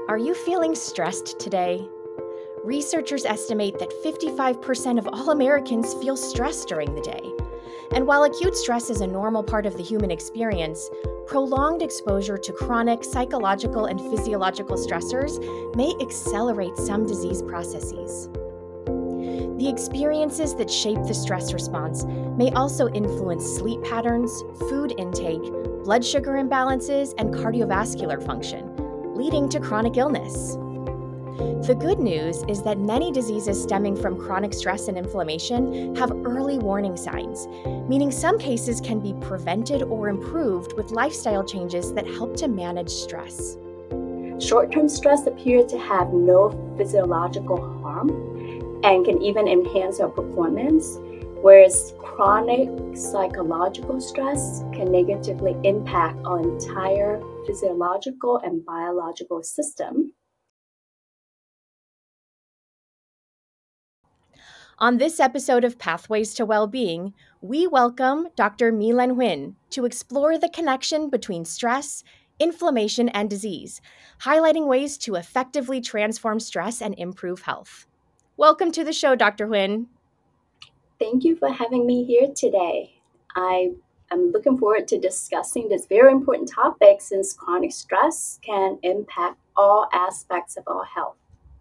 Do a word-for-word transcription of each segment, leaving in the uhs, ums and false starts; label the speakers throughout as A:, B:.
A: Are you feeling stressed today? Researchers estimate that fifty-five percent of all Americans feel stressed during the day. And while acute stress is a normal part of the human experience, prolonged exposure to chronic psychological and physiological stressors may accelerate some disease processes. The experiences that shape the stress response may also influence sleep patterns, food intake, blood sugar imbalances, and cardiovascular function, leading to chronic illness. The good news is that many diseases stemming from chronic stress and inflammation have early warning signs, meaning some cases can be prevented or improved with lifestyle changes that help to manage stress.
B: Short-term stress appears to have no physiological harm and can even enhance our performance, whereas chronic psychological stress can negatively impact our entire physiological and biological system.
A: On this episode of Pathways to Wellbeing, we welcome Doctor Mi-Len Huynh to explore the connection between stress, inflammation, and disease, highlighting ways to effectively transform stress and improve health. Welcome to the show, Doctor Huynh.
B: Thank you for having me here today. I am looking forward to discussing this very important topic since chronic stress can impact all aspects of our health.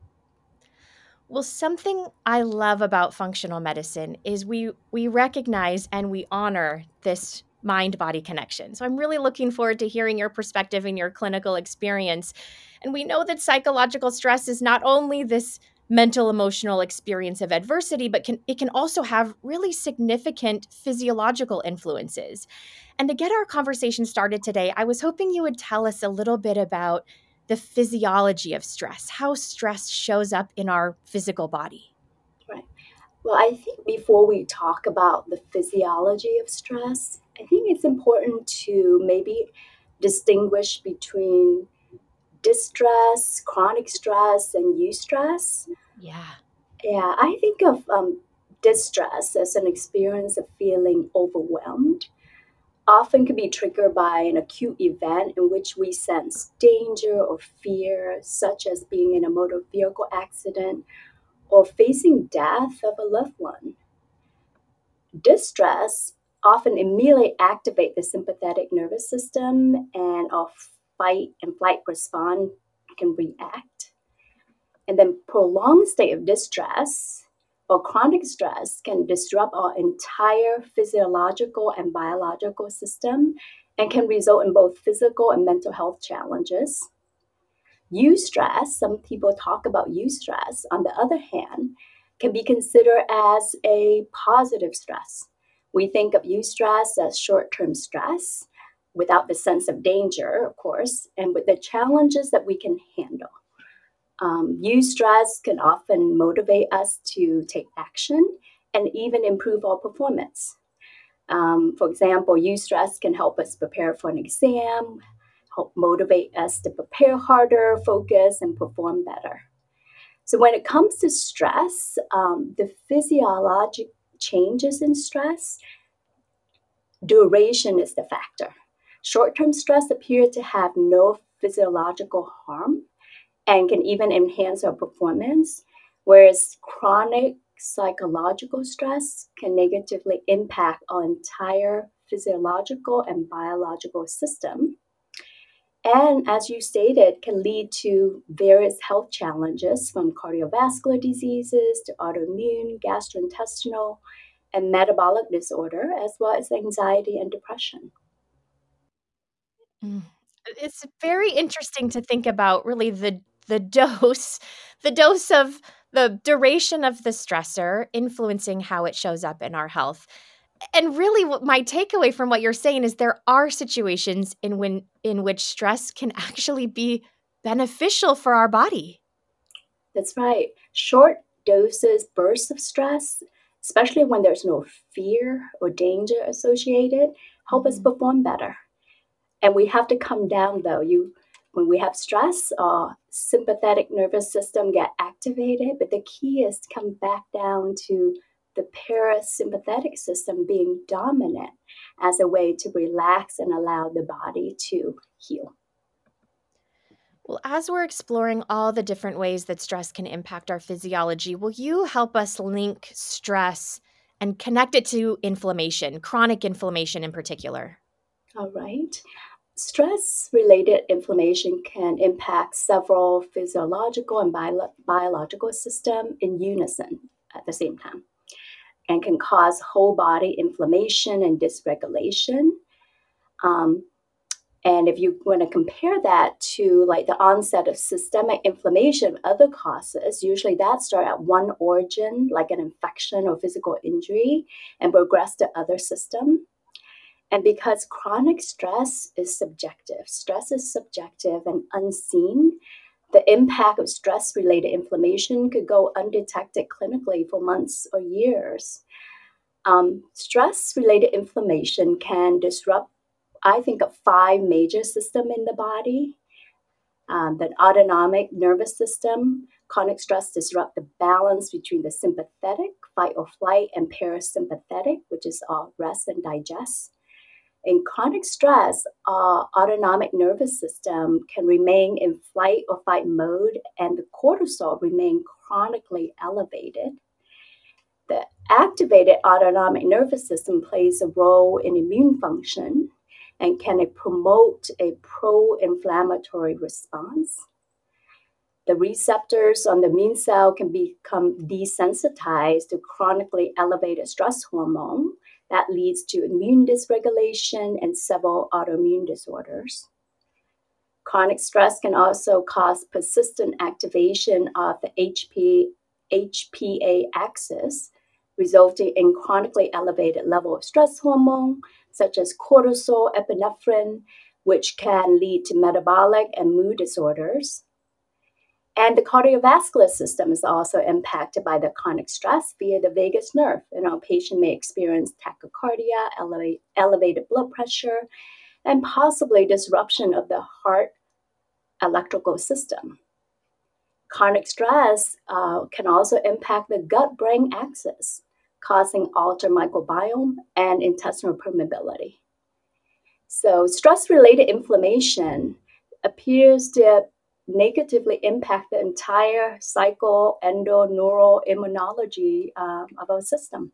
A: Well, something I love about functional medicine is we we recognize and we honor this mind-body connection. So I'm really looking forward to hearing your perspective and your clinical experience. And we know that psychological stress is not only this mental emotional experience of adversity, but can it can also have really significant physiological influences. And to get our conversation started today, I was hoping you would tell us a little bit about the physiology of stress, how stress shows up in our physical body.
B: Right. Well, I think before we talk about the physiology of stress, I think it's important to maybe distinguish between distress, chronic stress, and eustress.
A: Yeah.
B: Yeah, I think of um, distress as an experience of feeling overwhelmed, often can be triggered by an acute event in which we sense danger or fear, such as being in a motor vehicle accident or facing death of a loved one. Distress often immediately activate the sympathetic nervous system and our fight and flight response can react. And then prolonged state of distress or chronic stress can disrupt our entire physiological and biological system and can result in both physical and mental health challenges. Eustress, some people talk about eustress, on the other hand, can be considered as a positive stress. We think of eustress as short-term stress without the sense of danger, of course, and with the challenges that we can handle. Um, eustress can often motivate us to take action and even improve our performance. Um, for example, eustress can help us prepare for an exam, help motivate us to prepare harder, focus, and perform better. So when it comes to stress, um, the physiologic changes in stress, duration is the factor. Short-term stress appears to have no physiological harm and can even enhance our performance, whereas chronic psychological stress can negatively impact our entire physiological and biological system. And as you stated, can lead to various health challenges from cardiovascular diseases to autoimmune, gastrointestinal, and metabolic disorder, as well as anxiety and depression.
A: Mm. It's very interesting to think about really the the dose, the dose of the duration of the stressor influencing how it shows up in our health. And really what my takeaway from what you're saying is there are situations in when in which stress can actually be beneficial for our body.
B: That's right. Short doses, bursts of stress, especially when there's no fear or danger associated, help us
A: Mhm.
B: perform better. And we have to come down though. You when we have stress, our sympathetic nervous system get activated, but the key is to come back down to the parasympathetic system being dominant as a way to relax and allow the body to heal.
A: Well, as we're exploring all the different ways that stress can impact our physiology, will you help us link stress and connect it to inflammation, chronic inflammation in particular?
B: All right. Stress-related inflammation can impact several physiological and bio- biological systems in unison at the same time, and can cause whole body inflammation and dysregulation. Um, and if you want to compare that to like the onset of systemic inflammation, other causes, usually that start at one origin, like an infection or physical injury, and progress to other system. And because chronic stress is subjective, stress is subjective and unseen, the impact of stress related inflammation could go undetected clinically for months or years. Um, stress related inflammation can disrupt, I think, of five major systems in the body. Um, the autonomic nervous system, chronic stress disrupt the balance between the sympathetic, fight or flight, and parasympathetic, which is all rest and digest. In chronic stress, our autonomic nervous system can remain in flight or fight mode, and the cortisol remain chronically elevated. The activated autonomic nervous system plays a role in immune function and can promote a pro-inflammatory response. The receptors on the immune cell can become desensitized to chronically elevated stress hormone. That leads to immune dysregulation and several autoimmune disorders. Chronic stress can also cause persistent activation of the H P, H P A axis, resulting in chronically elevated level of stress hormone, such as cortisol, epinephrine, which can lead to metabolic and mood disorders. And the cardiovascular system is also impacted by the chronic stress via the vagus nerve. And our patient may experience tachycardia, elevate, elevated blood pressure, and possibly disruption of the heart electrical system. Chronic stress uh, can also impact the gut-brain axis, causing altered microbiome and intestinal permeability. So stress-related inflammation appears to negatively impact the entire cycle, endo, neural, immunology um, of our system.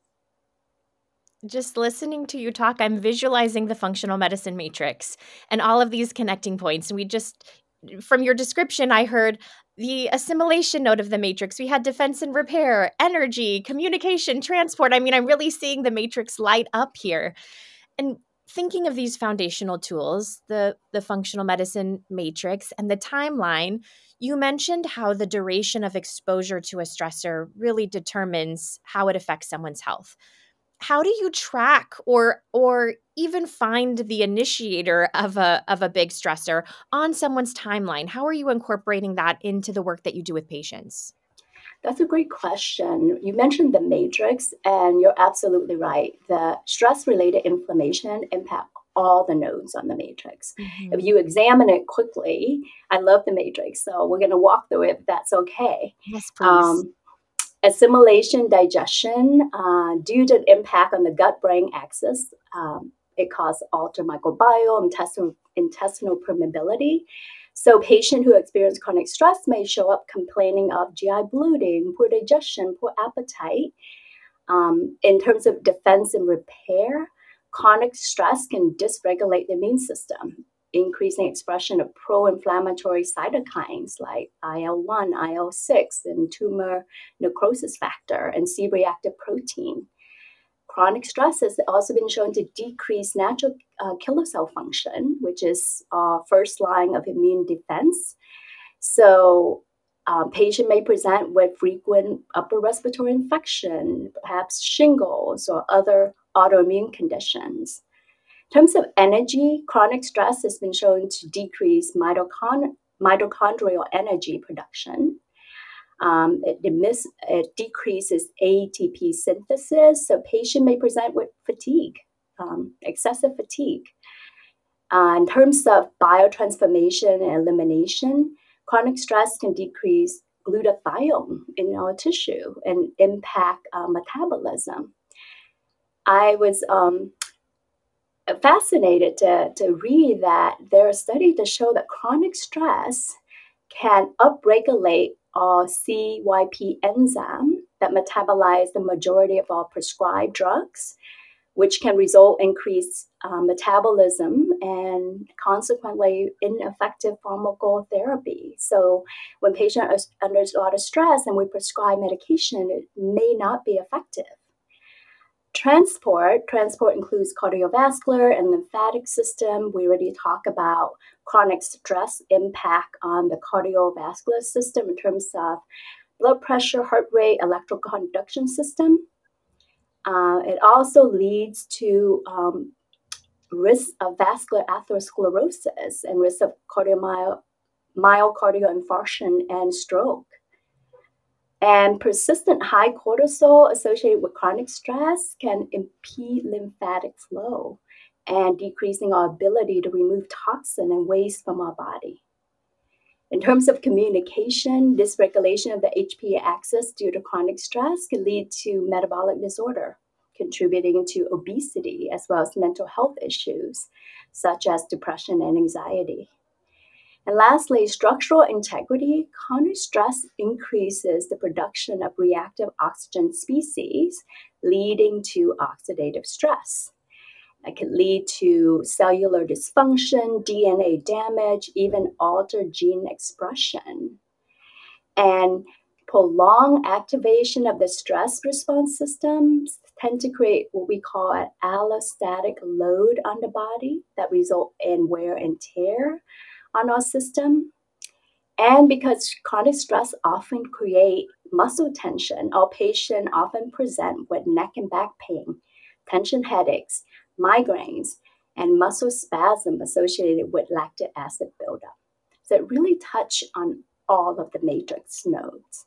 A: Just listening to you talk, I'm visualizing the functional medicine matrix and all of these connecting points. And we just, from your description, I heard the assimilation node of the matrix. We had defense and repair, energy, communication, transport. I mean, I'm really seeing the matrix light up here. And thinking of these foundational tools, the, the functional medicine matrix and the timeline, you mentioned how the duration of exposure to a stressor really determines how it affects someone's health. How do you track or or even find the initiator of a of a big stressor on someone's timeline? How are you incorporating that into the work that you do with patients?
B: That's a great question. You mentioned the matrix, and you're absolutely right. The stress-related inflammation impact all the nodes on the matrix. If
A: Mhm.
B: you examine it quickly, I love the matrix, so we're going to walk through it if that's okay.
A: Yes, please.
B: Um, assimilation, digestion, uh, due to the impact on the gut-brain axis, um, it causes altered microbiome, intestinal, intestinal permeability. So patients who experience chronic stress may show up complaining of G I bloating, poor digestion, poor appetite. Um, in terms of defense and repair, chronic stress can dysregulate the immune system, increasing expression of pro-inflammatory cytokines like I L one, I L six, and tumor necrosis factor and C-reactive protein. Chronic stress has also been shown to decrease natural uh, killer cell function, which is uh, first line of immune defense. So, um, patient may present with frequent upper respiratory infection, perhaps shingles or other autoimmune conditions. In terms of energy, chronic stress has been shown to decrease mitochond- mitochondrial energy production. Um, it, demis- it decreases A T P synthesis, so patient may present with fatigue, um, excessive fatigue. Uh, in terms of biotransformation and elimination, chronic stress can decrease glutathione in our tissue and impact uh, metabolism. I was um, fascinated to, to read that there are studies that show that chronic stress can upregulate our C Y P enzyme that metabolize the majority of our prescribed drugs, which can result in increased um, metabolism and consequently ineffective pharmacotherapy. So when patient is under a lot of stress and we prescribe medication, it may not be effective. Transport, transport includes cardiovascular and lymphatic system. We already talked about chronic stress impact on the cardiovascular system in terms of blood pressure, heart rate, electrical conduction system. Uh, it also leads to um, risk of vascular atherosclerosis and risk of cardiomyo- myocardial infarction and stroke. And persistent high cortisol associated with chronic stress can impede lymphatic flow and decreasing our ability to remove toxin and waste from our body. In terms of communication, dysregulation of the H P A axis due to chronic stress can lead to metabolic disorder, contributing to obesity as well as mental health issues such as depression and anxiety. And lastly, structural integrity. Chronic stress increases the production of reactive oxygen species, leading to oxidative stress. It can lead to cellular dysfunction, D N A damage, even altered gene expression. And prolonged activation of the stress response systems tend to create what we call an allostatic load on the body that result in wear and tear on our system. And because chronic stress often create muscle tension, our patients often present with neck and back pain, tension headaches, migraines, and muscle spasm associated with lactic acid buildup. So it really touch on all of the matrix nodes.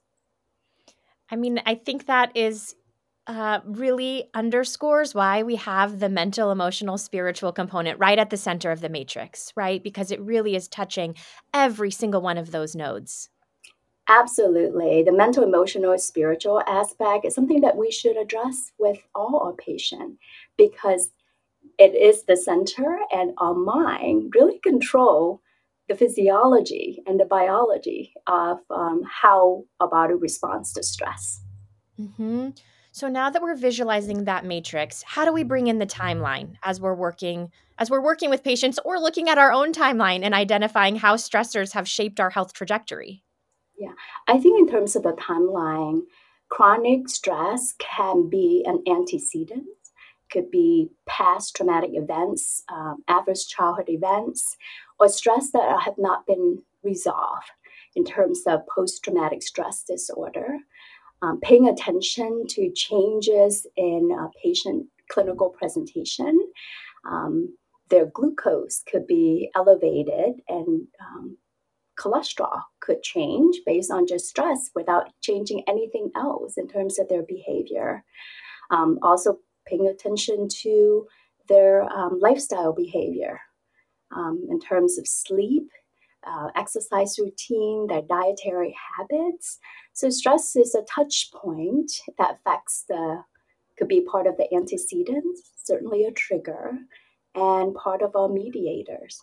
A: I mean, I think that is uh, really underscores why we have the mental, emotional, spiritual component right at the center of the matrix, right? Because it really is touching every single one of those nodes.
B: Absolutely. The mental, emotional, spiritual aspect is something that we should address with all our patients because it is the center and our mind really control the physiology and the biology of um, how our body responds to stress.
A: Mm-hmm. So now that we're visualizing that matrix, how do we bring in the timeline as we're working as we're working with patients or looking at our own timeline and identifying how stressors have shaped our health trajectory?
B: Yeah, I think in terms of the timeline, chronic stress can be an antecedent, could be past traumatic events, um, adverse childhood events, or stress that have not been resolved in terms of post traumatic stress disorder. Um, paying attention to changes in uh, patient clinical presentation. Um, their glucose could be elevated and um, cholesterol could change based on just stress without changing anything else in terms of their behavior. Um, also, paying attention to their um, lifestyle behavior um, in terms of sleep, uh, exercise routine, their dietary habits. So, stress is a touch point that affects the, could be part of the antecedents, certainly a trigger, and part of our mediators.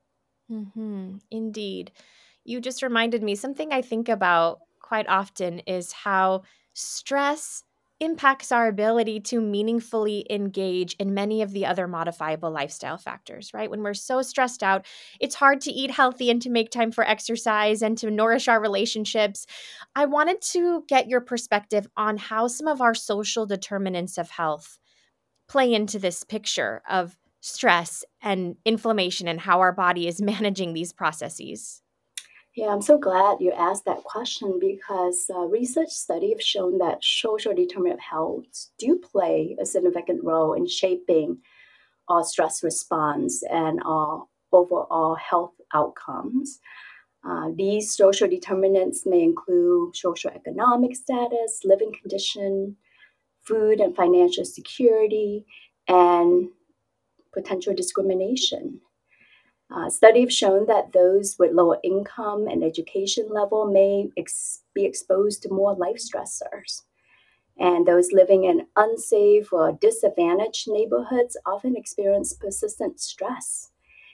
A: Mm-hmm. Indeed. You just reminded me something I think about quite often is how stress impacts our ability to meaningfully engage in many of the other modifiable lifestyle factors, right? When we're so stressed out, it's hard to eat healthy and to make time for exercise and to nourish our relationships. I wanted to get your perspective on how some of our social determinants of health play into this picture of stress and inflammation and how our body is managing these processes.
B: Yeah, I'm so glad you asked that question because uh, research studies have shown that social determinant of health do play a significant role in shaping our stress response and our overall health outcomes. Uh, these social determinants may include social economic status, living condition, food and financial security, and potential discrimination. Uh, studies have shown that those with lower income and education level may ex- be exposed to more life stressors. And those living in unsafe or disadvantaged neighborhoods often experience persistent stress.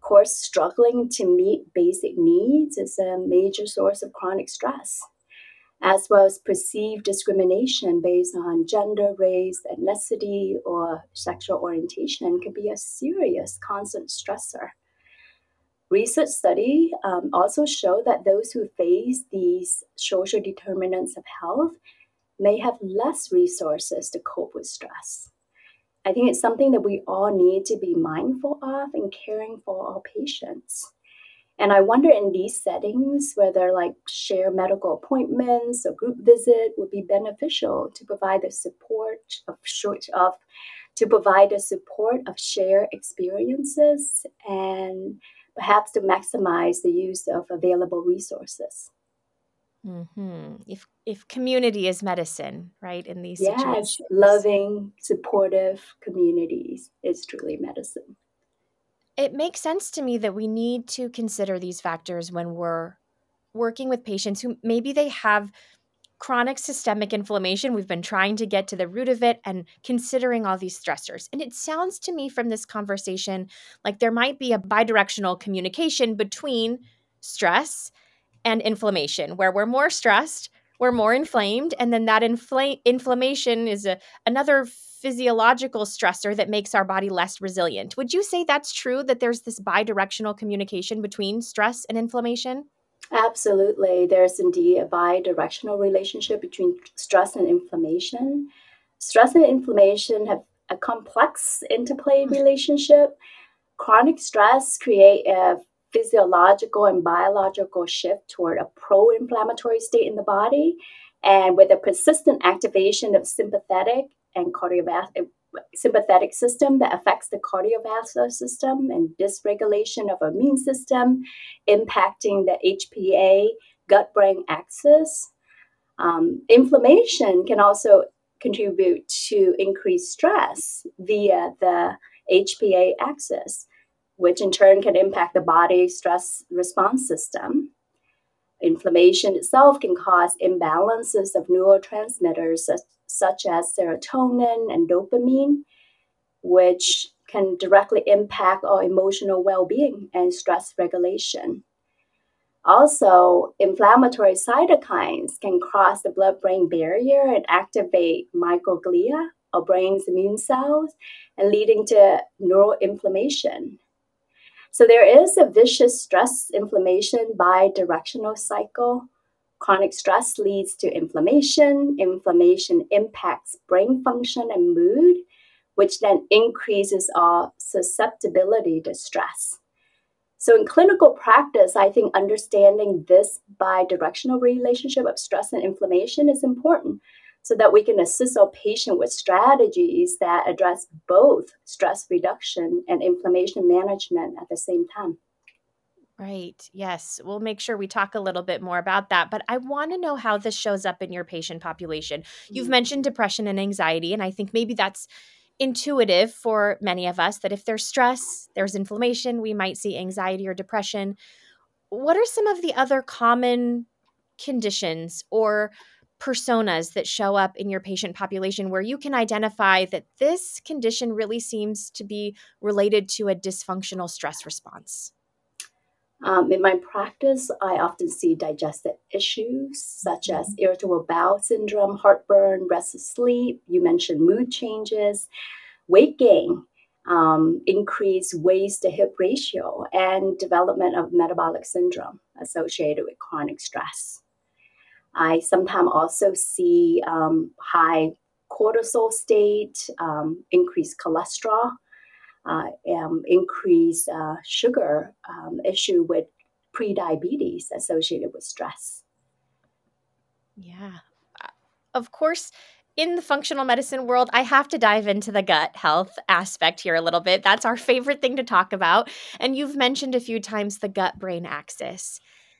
B: course, struggling to meet basic needs is a major source of chronic stress, as well as perceived discrimination based on gender, race, ethnicity, or sexual orientation can be a serious constant stressor. Research study um, also show that those who face these social determinants of health may have less resources to cope with stress. I think it's something that we all need to be mindful of in caring for our patients. And I wonder in these settings whether like share medical appointments or group visit would be beneficial to provide the support of short of to provide the support of shared experiences and perhaps to maximize the use of available resources.
A: Mm-hmm. If if community is medicine, right, in these
B: Yes,
A: situations.
B: loving, supportive communities is truly medicine.
A: It makes sense to me that we need to consider these factors when we're working with patients who maybe they have chronic systemic inflammation. We've been trying to get to the root of it and considering all these stressors. And it sounds to me from this conversation like there might be a bidirectional communication between stress and inflammation, where we're more stressed, we're more inflamed, and then that infl- inflammation is a, another physiological stressor that makes our body less resilient. Would you say that's true, that there's this bidirectional communication between stress and inflammation?
B: Absolutely. There's indeed a bi-directional relationship between stress and inflammation. Stress and inflammation have a complex interplay relationship. Chronic stress create a physiological and biological shift toward a pro-inflammatory state in the body, and with a persistent activation of sympathetic and cardiovascular sympathetic system that affects the cardiovascular system and dysregulation of immune system, impacting the H P A gut-brain axis. Um, inflammation can also contribute to increased stress via the H P A axis, which in turn can impact the body's stress response system. Inflammation itself can cause imbalances of neurotransmitters such, such as serotonin and dopamine, which can directly impact our emotional well-being and stress regulation. Also, inflammatory cytokines can cross the blood-brain barrier and activate microglia, our brain's immune cells, and leading to neuroinflammation. So there is a vicious stress inflammation bi-directional cycle. Chronic stress leads to inflammation. Inflammation impacts brain function and mood, which then increases our susceptibility to stress. So in clinical practice, I think understanding this bi-directional relationship of stress and inflammation is important so that we can assist our patient with strategies that address both stress reduction and inflammation management at the same time.
A: Right. Yes. We'll make sure we talk a little bit more about that. But I want to know how this shows up in your patient population. You've mentioned depression and anxiety, and I think maybe that's intuitive for many of us that if there's stress, there's inflammation, we might see anxiety or depression. What are some of the other common conditions or personas that show up in your patient population where you can identify that this condition really seems to be related to a dysfunctional stress response?
B: Um, in my practice, I often see digestive issues such as irritable bowel syndrome, heartburn, restless sleep. You mentioned mood changes, weight gain, um, increased waist to hip ratio, and development of metabolic syndrome associated with chronic stress. I sometimes also see um, high cortisol state, um, increased cholesterol, uh, um, increased uh, sugar um, issue with prediabetes associated with stress.
A: Yeah. Uh, Of course, in the functional medicine world, I have to dive into the gut health aspect here a little bit. That's our favorite thing to talk about. And you've mentioned a few times the gut brain axis.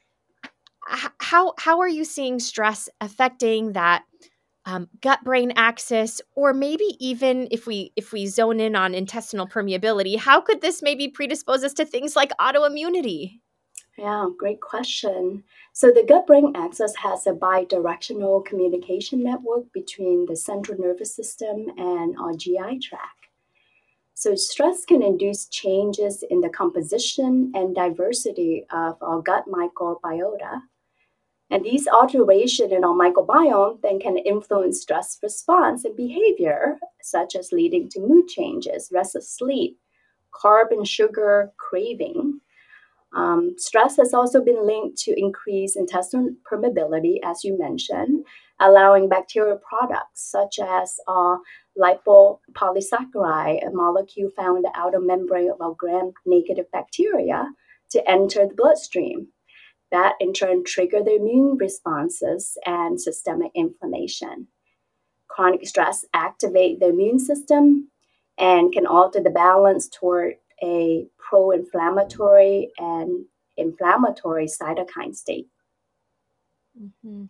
A: H- How how are you seeing stress affecting that um, gut brain axis, or maybe even if we if we zone in on intestinal permeability, how could this maybe predispose us to things like autoimmunity?
B: Yeah, great question. So the gut-brain axis has a bi-directional communication network between the central nervous system and our G I tract. So stress can induce changes in the composition and diversity of our gut microbiota. And these alterations in our microbiome then can influence stress response and behavior, such as leading to mood changes, restless sleep, carb and sugar craving. Um, stress has also been linked to increased intestinal permeability, as you mentioned, allowing bacterial products such as uh, lipopolysaccharide, a molecule found in the outer membrane of our gram-negative bacteria, to enter the bloodstream. That in turn trigger the immune responses and systemic inflammation. Chronic stress activate the immune system and can alter the balance toward a pro-inflammatory and inflammatory cytokine state.
A: Mm-hmm.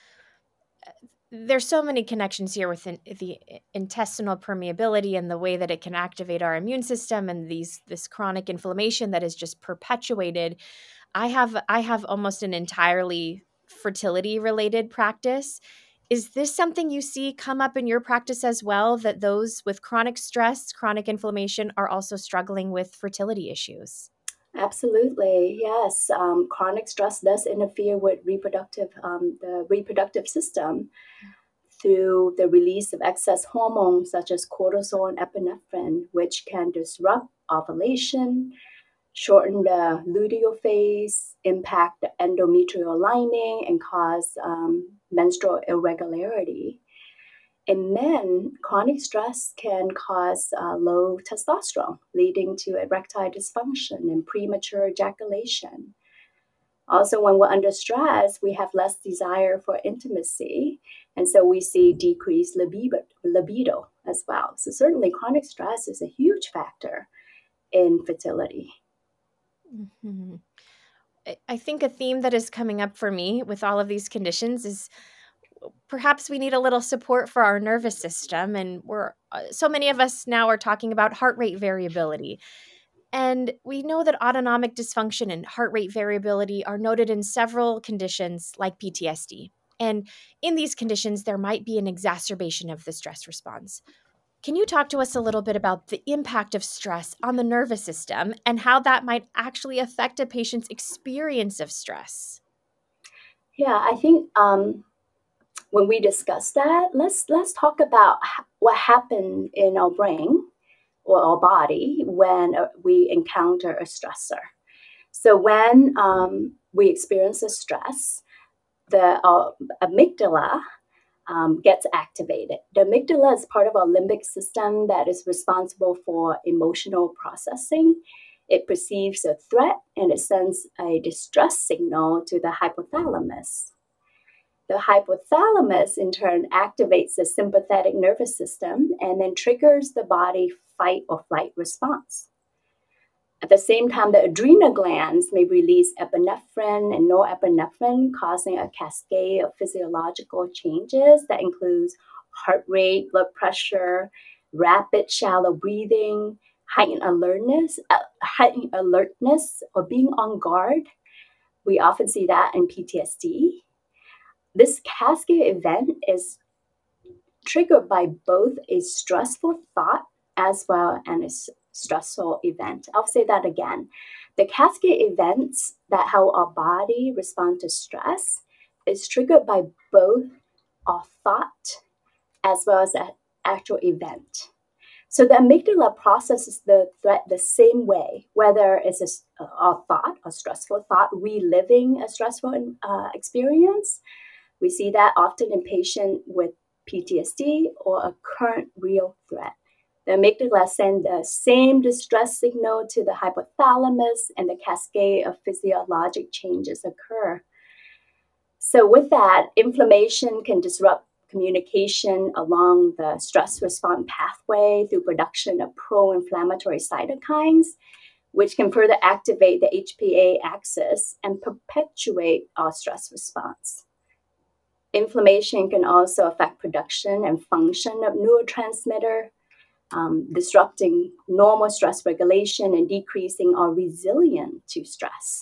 A: There's so many connections here with in, the intestinal permeability and the way that it can activate our immune system and these this chronic inflammation that is just perpetuated. I have I have almost an entirely fertility related practice. Is this something you see come up in your practice as well, that those with chronic stress, chronic inflammation are also struggling with fertility issues?
B: Absolutely, yes. Um, chronic stress does interfere with reproductive um, the reproductive system through the release of excess hormones such as cortisol and epinephrine, which can disrupt ovulation, shorten the luteal phase, impact the endometrial lining, and cause um, menstrual irregularity. In men, chronic stress can cause uh, low testosterone, leading to erectile dysfunction and premature ejaculation. Also, when we're under stress, we have less desire for intimacy, and so we see decreased libido, libido as well. So, certainly, chronic stress is a huge factor in fertility.
A: Mm-hmm. I think a theme that is coming up for me with all of these conditions is perhaps we need a little support for our nervous system. And we're uh, so many of us now are talking about heart rate variability. And we know that autonomic dysfunction and heart rate variability are noted in several conditions like P T S D. And in these conditions, there might be an exacerbation of the stress response. Can you talk to us a little bit about the impact of stress on the nervous system and how that might actually affect a patient's experience of stress?
B: Yeah, I think um, when we discuss that, let's let's talk about h- what happened in our brain or our body when uh, we encounter a stressor. So when um, we experience a stress, the uh, amygdala um, gets activated. The amygdala is part of our limbic system that is responsible for emotional processing. It perceives a threat and it sends a distress signal to the hypothalamus. The hypothalamus, in turn, activates the sympathetic nervous system and then triggers the body fight or flight response. At the same time, the adrenal glands may release epinephrine and norepinephrine, causing a cascade of physiological changes that includes heart rate, blood pressure, rapid shallow breathing, heightened alertness, uh, heightened alertness, or being on guard. We often see that in P T S D. This cascade event is triggered by both a stressful thought as well as a stressful event. I'll say that again. The cascade events that how our body respond to stress is triggered by both our thought as well as an actual event. So the amygdala processes the threat the same way, whether it's a, a thought, a stressful thought, reliving a stressful uh, experience. We see that often in patients with P T S D or a current real threat. The amygdala sends the same distress signal to the hypothalamus, and the cascade of physiologic changes occur. So, with that, inflammation can disrupt communication along the stress response pathway through production of pro inflammatory cytokines, which can further activate the H P A axis and perpetuate our stress response. Inflammation can also affect production and function of neurotransmitter, um, disrupting normal stress regulation and decreasing our resilience to stress.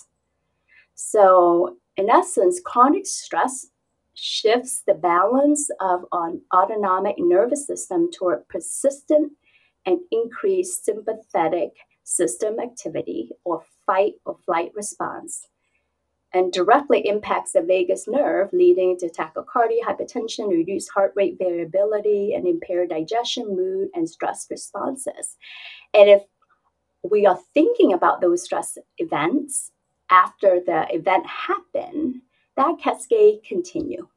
B: So, in essence, chronic stress shifts the balance of an autonomic nervous system toward persistent and increased sympathetic system activity or fight or flight response, and directly impacts the vagus nerve, leading to tachycardia, hypertension, reduced heart rate variability, and impaired digestion, mood, and stress responses. And if we are thinking about those stress events after the event happened, that cascade continue.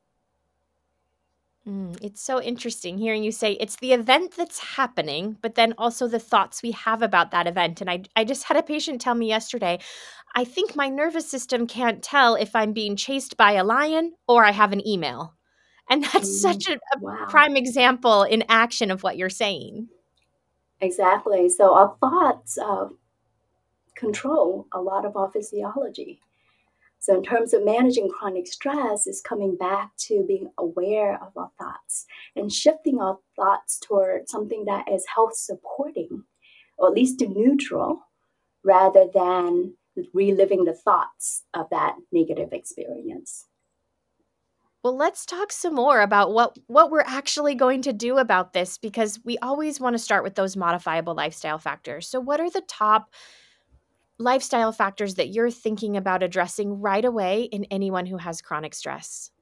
A: Mm, it's so interesting hearing you say it's the event that's happening, but then also the thoughts we have about that event. And I, I just had a patient tell me yesterday, I think my nervous system can't tell if I'm being chased by a lion or I have an email. And that's
B: Mm,
A: such a, a
B: wow.
A: prime example in action of what you're saying.
B: Exactly. So our thoughts uh, control a lot of our physiology. So, in terms of managing chronic stress, is coming back to being aware of our thoughts and shifting our thoughts toward something that is health supporting, or at least to neutral, rather than reliving the thoughts of that negative experience.
A: Well, let's talk some more about what what we're actually going to do about this because we always want to start with those modifiable lifestyle factors. So what are the top lifestyle factors that you're thinking about addressing right away in anyone who has chronic stress?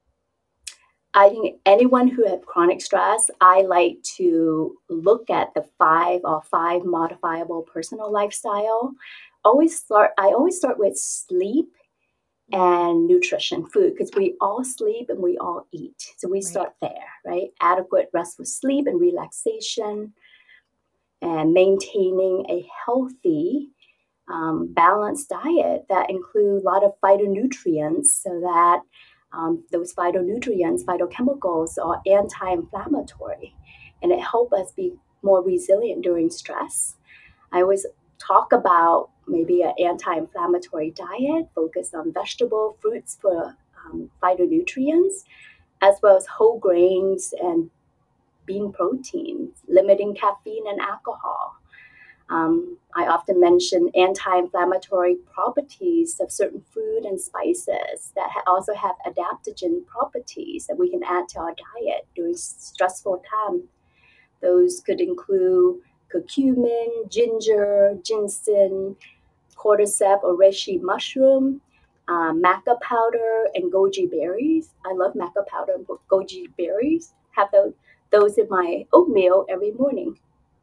B: I think anyone who has chronic stress, I like to look at the five or five modifiable personal lifestyle. Always start. I always start with sleep
A: Mm,
B: and nutrition, food, because we all sleep and we all eat. So we
A: right.
B: start there, right? Adequate restful sleep and relaxation, and maintaining a healthy, um, balanced diet that include a lot of phytonutrients, so that um, those phytonutrients, phytochemicals, are anti-inflammatory, and it help us be more resilient during stress. I always talk about maybe an anti-inflammatory diet focused on vegetable fruits for um, phytonutrients, as well as whole grains and bean proteins, limiting caffeine and alcohol. Um, I often mention anti-inflammatory properties of certain food and spices that ha- also have adaptogen properties that we can add to our diet during stressful times. Those could include curcumin, ginger, ginseng, cordyceps or reishi mushroom, uh, maca powder, and goji berries. I love maca powder and goji berries. Have those, those in my oatmeal every morning.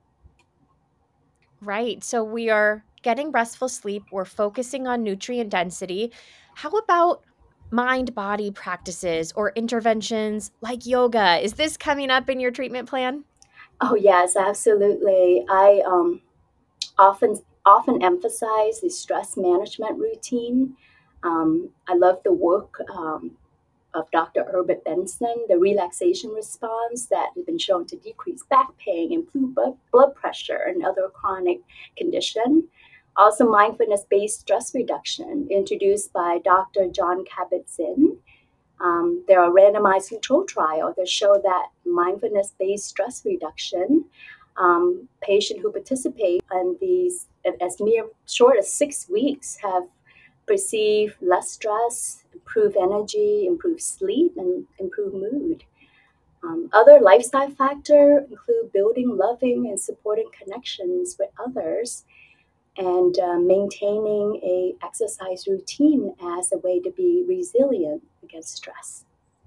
A: Right. So we are getting restful sleep, we're focusing on nutrient density. How about mind body practices or interventions like yoga? Is this coming up in your treatment plan?
B: Oh yes, absolutely. I um, often often emphasize the stress management routine. Um, I love the work um, of Doctor Herbert Benson, the relaxation response that has been shown to decrease back pain, improve bu- blood pressure, and other chronic condition. Also, mindfulness-based stress reduction introduced by Doctor John Kabat-Zinn. Um, there are randomized control trials that show that mindfulness-based stress reduction, um, patients who participate in these as mere short as six weeks have perceived less stress, improved energy, improved sleep, and improved mood. Um, other lifestyle factors include building loving and supporting connections with others, and uh, maintaining a exercise routine as a way to be resilient against stress.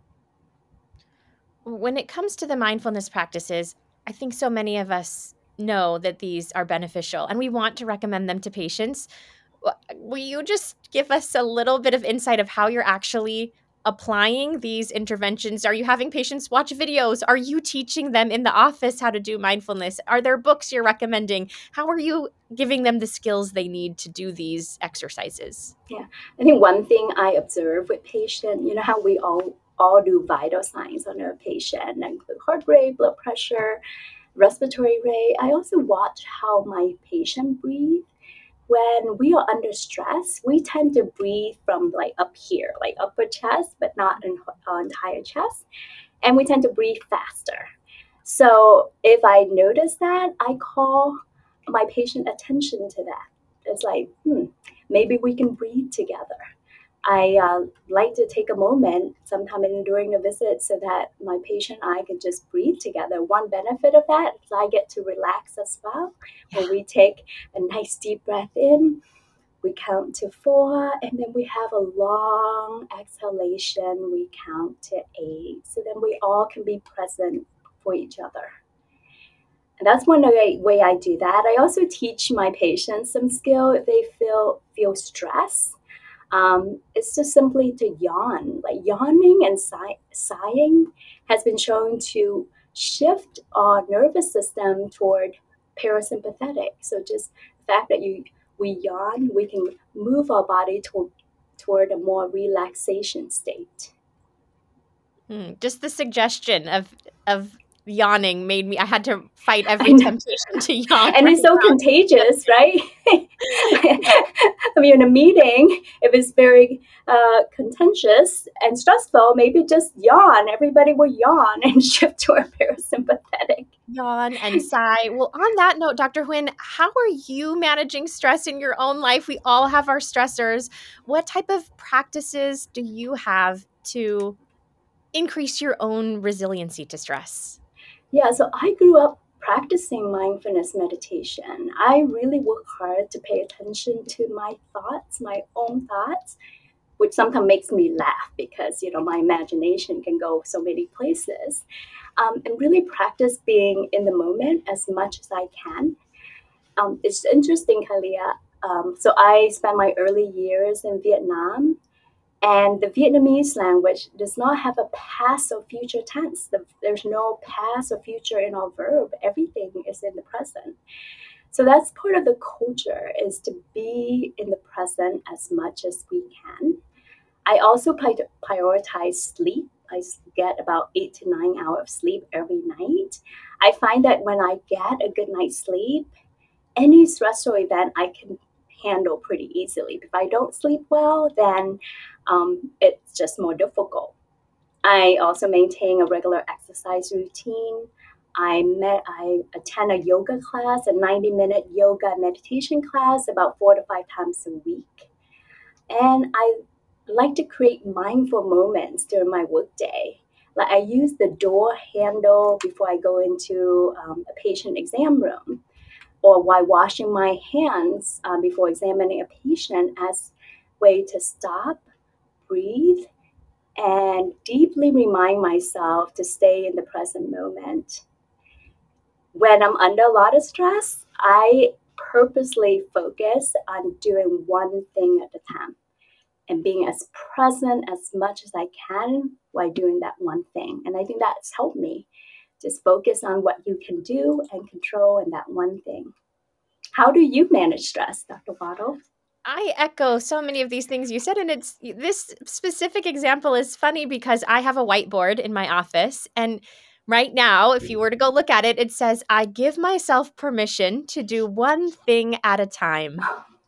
A: When it comes to the mindfulness practices, I think so many of us know that these are beneficial and we want to recommend them to patients. W- Will you just give us a little bit of insight of how you're actually applying these interventions? Are you having patients watch videos? Are you teaching them in the office how to do mindfulness? Are there books you're recommending? How are you giving them the skills they need to do these exercises?
B: Yeah, I think one thing I observe with patient, you know how we all all do vital signs on a patient, that include heart rate, blood pressure, respiratory rate. I also watch how my patient breathe. When we are under stress, we tend to breathe from like up here, like upper chest, but not in our entire chest, and we tend to breathe faster. So if I notice that, I call my patient attention to that. It's like, hmm, maybe we can breathe together. I uh, like to take a moment sometime in, during a visit so that my patient and I can just breathe together. One benefit of that is I get to relax as well.
A: Yeah.
B: When we take a nice deep breath in, we count to four, and then we have a long exhalation. We count to eight. So then we all can be present for each other. And that's one way, way I do that. I also teach my patients some skill if they feel feel stress. Um, it's just simply to yawn. Like yawning and sigh- sighing has been shown to shift our nervous system toward parasympathetic. So just the fact that you we yawn, we can move our body to, toward a more relaxation state.
A: Hmm, just the suggestion of of yawning made me I had to fight
B: I
A: every
B: know.
A: temptation to yawn
B: And
A: right
B: it's so
A: now.
B: contagious, right?
A: Yeah.
B: I mean, in a meeting, if it's very uh, contentious and stressful, maybe just yawn. Everybody will yawn and shift to a parasympathetic.
A: Yawn and sigh. Well, on that note, Doctor Huynh, how are you managing stress in your own life? We all have our stressors. What type of practices do you have to increase your own resiliency to stress?
B: Yeah, so I grew up practicing mindfulness meditation. I really work hard to pay attention to my thoughts, my own thoughts, which sometimes makes me laugh because, you know, my imagination can go so many places. Um, and really practice being in the moment as much as I can. Um, it's interesting, Kalia. Um, so I spent my early years in Vietnam, and the Vietnamese language does not have a past or future tense. The, there's no past or future in our verb. Everything is in the present. So that's part of the culture, is to be in the present as much as we can. I also prioritize sleep. I get about eight to nine hours of sleep every night. I find that when I get a good night's sleep, any stressful event I can handle pretty easily. If I don't sleep well, then um, it's just more difficult. I also maintain a regular exercise routine. I met I attend a yoga class, a ninety minute yoga meditation class about four to five times a week. And I like to create mindful moments during my workday. Like I use the door handle before I go into um, a patient exam room, or while washing my hands uh, before examining a patient, as way to stop, breathe, and deeply remind myself to stay in the present moment. When I'm under a lot of stress, I purposely focus on doing one thing at a time and being as present as much as I can while doing that one thing. And I think that's helped me. Just focus on what you can do and control in that one thing. How do you manage stress, Doctor Waddle?
A: I echo so many of these things you said, and it's this specific example is funny because I have a whiteboard in my office, and right now, if you were to go look at it, it says, I give myself permission to do one thing at a time.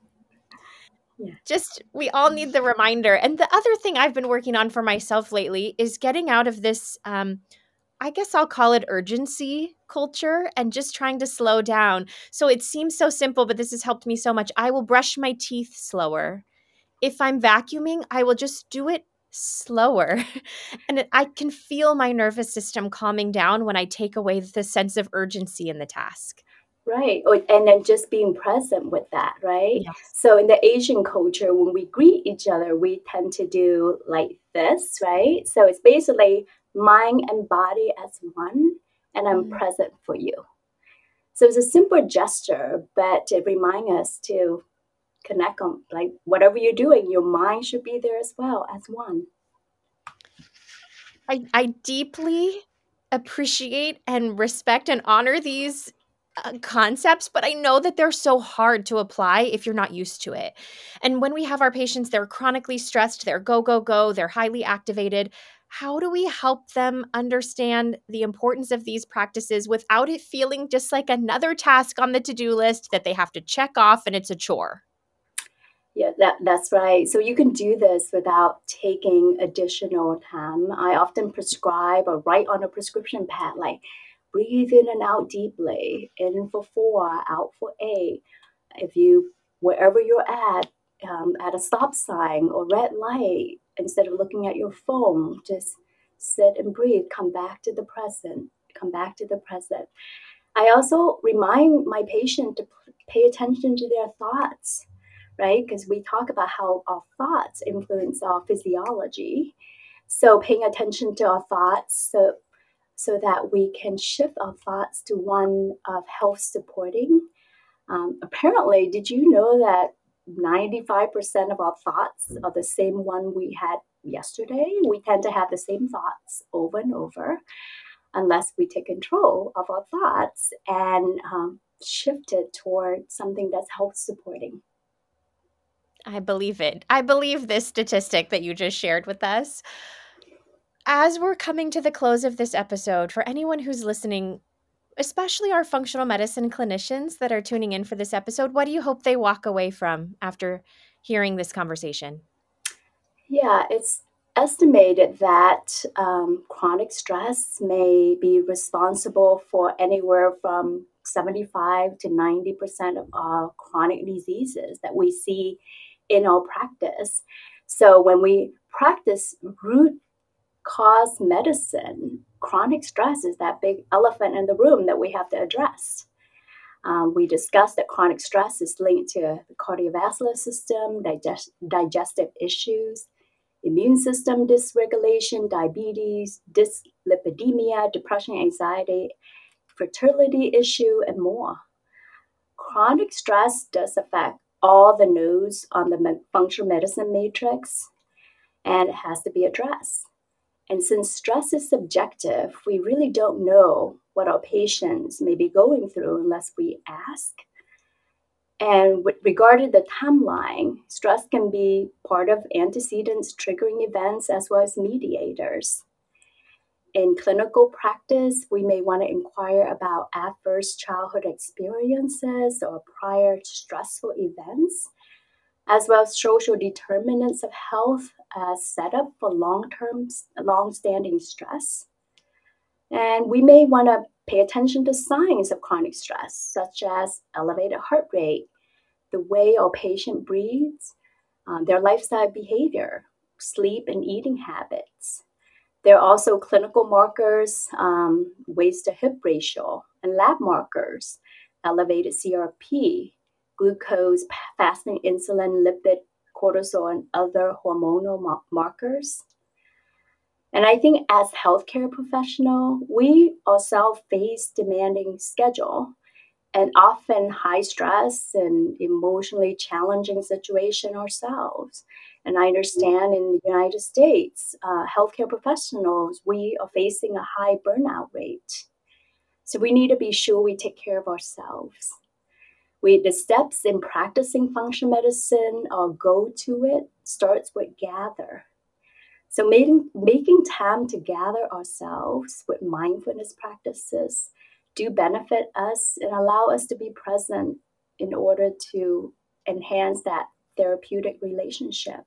B: Yeah.
A: Just, we all need the reminder. And the other thing I've been working on for myself lately is getting out of this, um, I guess I'll call it urgency culture, and just trying to slow down. So it seems so simple, but this has helped me so much. I will brush my teeth slower. If I'm vacuuming, I will just do it slower. And it, I can feel my nervous system calming down when I take away the sense of urgency in the task.
B: Right. Or, and then just being present with that, right?
A: Yes.
B: So in the Asian culture, when we greet each other, we tend to do like this, right? So it's basically mind and body as one, and I'm
A: Mm.
B: present for you. So it's a simple gesture, but it reminds us to connect on, like, whatever you're doing, your mind should be there as well as one.
A: I, I deeply appreciate and respect and honor these uh, concepts, but I know that they're so hard to apply if you're not used to it. And when we have our patients, they're chronically stressed, they're go, go, go, they're highly activated. How do we help them understand the importance of these practices without it feeling just like another task on the to-do list that they have to check off and it's a chore?
B: Yeah, that, that's right. So you can do this without taking additional time. I often prescribe or write on a prescription pad, like breathe in and out deeply, in for four, out for eight. If you, wherever you're at, um, at a stop sign or red light, instead of looking at your phone, just sit and breathe, come back to the present, come back to the present. I also remind my patient to p- pay attention to their thoughts, right? Because we talk about how our thoughts influence our physiology. So paying attention to our thoughts so, so that we can shift our thoughts to one of health supporting. Um, apparently, did you know that ninety-five percent of our thoughts are the same one we had yesterday? We tend to have the same thoughts over and over unless we take control of our thoughts and um, shift it toward something that's health supporting.
A: I believe it. I believe this statistic that you just shared with us. As we're coming to the close of this episode, for anyone who's listening, especially our functional medicine clinicians that are tuning in for this episode, what do you hope they walk away from after hearing this conversation?
B: Yeah, it's estimated that um, chronic stress may be responsible for anywhere from seventy-five to ninety percent of all chronic diseases that we see in our practice. So when we practice root cause medicine, chronic stress is that big elephant in the room that we have to address. Um, we discussed that chronic stress is linked to the cardiovascular system, digest- digestive issues, immune system dysregulation, diabetes, dyslipidemia, depression, anxiety, fertility issue, and more. Chronic stress does affect all the nodes on the me- functional medicine matrix, and it has to be addressed. And since stress is subjective, we really don't know what our patients may be going through unless we ask. And with regard to the timeline, stress can be part of antecedents, triggering events, as well as mediators. In clinical practice, we may want to inquire about adverse childhood experiences or prior stressful events, as well as social determinants of health as setup for long-term, long-standing stress. And we may want to pay attention to signs of chronic stress, such as elevated heart rate, the way our patient breathes, um, their lifestyle behavior, sleep and eating habits. There are also clinical markers, um, waist to hip ratio, and lab markers, elevated C R P, glucose, fasting insulin, lipid, cortisol, and other hormonal mar- markers. And I think as healthcare professional, we ourselves face demanding schedule and often high stress and emotionally challenging situation ourselves. And I understand in the United States, uh, healthcare professionals, we are facing a high burnout rate. So we need to be sure we take care of ourselves. We, the steps in practicing functional medicine or go to it starts with gather. So making, making time to gather ourselves with mindfulness practices do benefit us and allow us to be present in order to enhance that therapeutic relationship.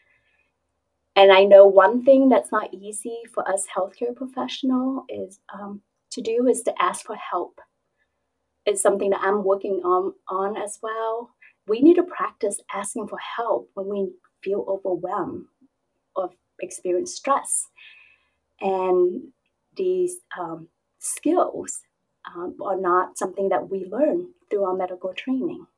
B: And I know one thing that's not easy for us healthcare professional is um, to do is to ask for help. It's something that I'm working on, on as well. We need to practice asking for help when we feel overwhelmed or experience stress. And these um, skills um, are not something that we learn through our medical training.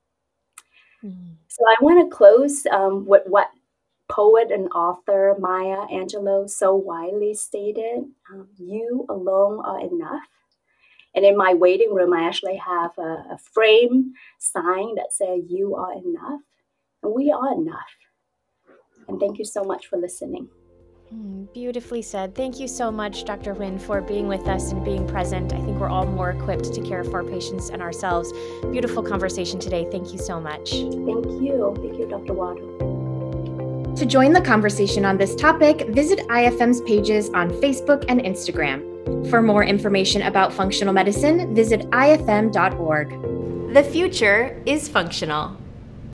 A: Mm.
B: So I want to close um, with what poet and author Maya Angelou so widely stated, um, you alone are enough. And in my waiting room, I actually have a, a frame sign that says you are enough, and we are enough. And thank you so much for listening.
A: Mm, beautifully said. Thank you so much, Doctor Huynh, for being with us and being present. I think we're all more equipped to care for our patients and ourselves. Beautiful conversation today. Thank you so much.
B: Thank you. Thank you, Doctor Wadu.
C: To join the conversation on this topic, visit I F M's pages on Facebook and Instagram. For more information about functional medicine, visit I F M dot org.
A: The future is functional.